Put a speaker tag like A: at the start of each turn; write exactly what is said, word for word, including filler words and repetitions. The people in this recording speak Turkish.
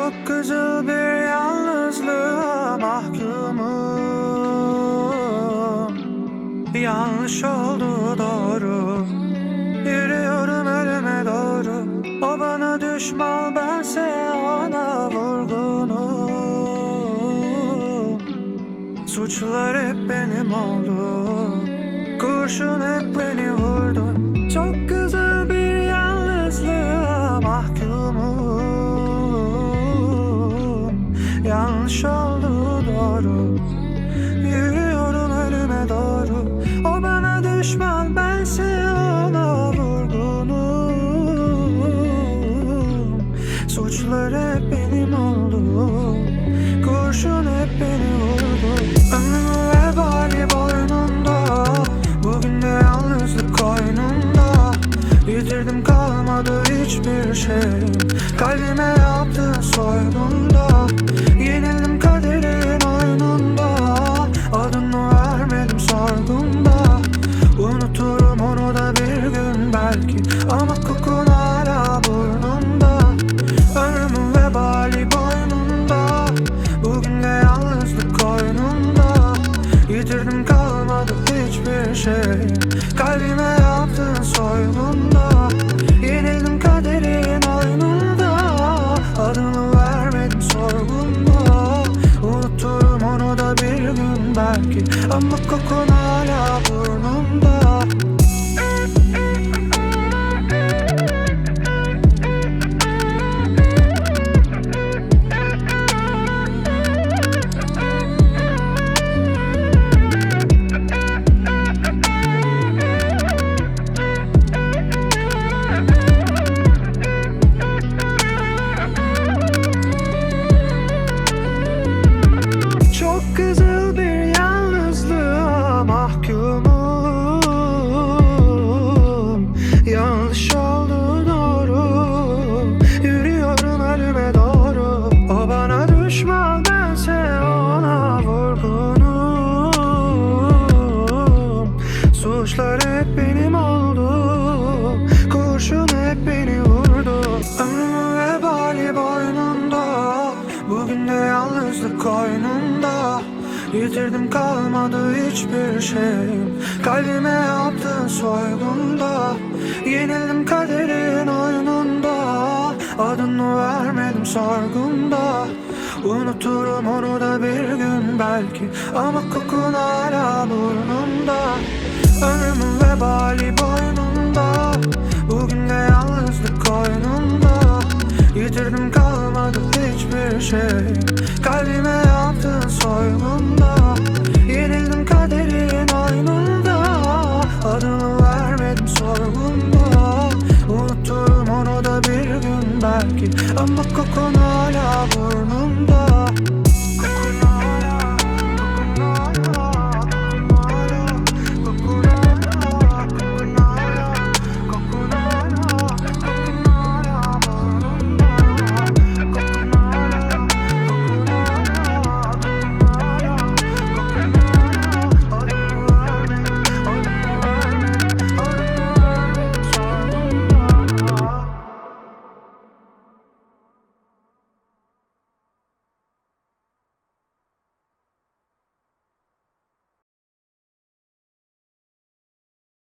A: Çok kızıl bir yalnızlığa mahkumum. Yanlış oldu doğru, yürüyorum ölüme doğru. O bana düşman, bense ona vurgunum. Suçlar hep benim oldu, kurşun hep beni vurdu. Çok kızıl bir yalnızlığa mahkumum. Yanlış oldu doğru, yürüyorum ölüme doğru. O bana düşman, bense ona vurgunum. Suçlar hep benim oldu, kurşun hep beni vurdu. Ömrüm vebali boynumda, bugün de yalnızlık koynumda. Yitirdim, kalmadı hiçbir şey, kalbime yaptığın soygunda. Yenildim kaderin oyununda, adını vermedim sorgunda. Unuturum onu da bir gün belki, ama kokun hala burnumda. Ömrümün vebali boynumda, bugün de yalnızlık koynumda. Yitirdim, kalmadı hiçbir şey, kalbime yaptığın soygunda. Yenildim kaderin oyununda, adını vermedim sorgunda. Unuturum onu da bir gün belki, ama kokun hala burnumda. Çok kızıl bir yalnızlığa mahkumum. Yanlış oldu doğru, yürüyorum ölüme doğru. O bana düşman, bense ona vurgunum. Suçlar hep benim oldu, kurşun hep beni vurdu. Ömrümün vebali boynunda, bugün de yalnızlık koynumda. Yitirdim, kalmadı hiçbir şey, kalbime yaptığın soygunda. Yenildim kaderin oyununda, adını vermedim sorgunda. Unuturum onu da bir gün belki, ama kokun hala burnumda. Ömrümün vebali boynumda, bugün de yalnızlık koynumda. Yitirdim, kalmadı hiçbir şey,